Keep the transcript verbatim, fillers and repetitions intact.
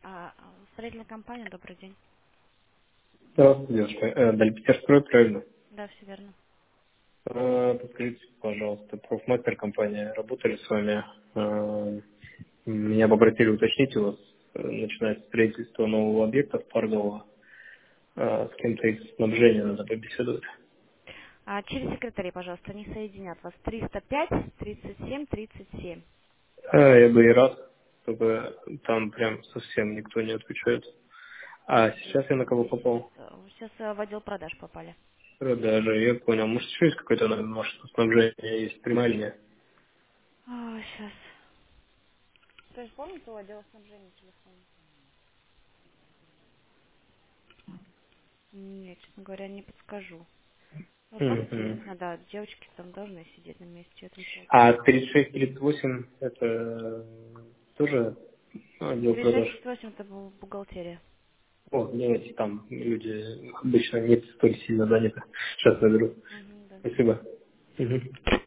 А, строительная компания, добрый день. Здравствуйте, девушка. Э, Дальпетерстрой, правильно? Да, все верно. Э, Подскажите, пожалуйста, профмастер компания, работали с вами? Э, Меня попросили уточнить у вас, э, начинается строительство нового объекта в Паргово. Э, С кем-то из снабжения надо побеседовать. А через секретарей, пожалуйста, они соединят вас. триста пять тридцать семь тридцать семь. Э, Я бы и рад, чтобы там прям совсем никто не отвечает. А сейчас я на кого Сейчас, попал? э, сейчас э, в отдел продаж попали. Даже я понял. Может, еще есть какой-то, наверное, может, снабжение есть, прямая линия? А, сейчас. То есть помните у отдела снабжения телефон? Нет, честно говоря, не подскажу. Вы помните, Мгм. действительно, да, девочки там должны сидеть на месте, отвечать. А тридцать шесть тридцать восемь это тоже отдел тридцать шесть продаж? тридцать восемь это бу- бухгалтерия. О, давайте там люди обычно не столь сильно заняты. Сейчас наберу. Угу, да. Спасибо. Мгм.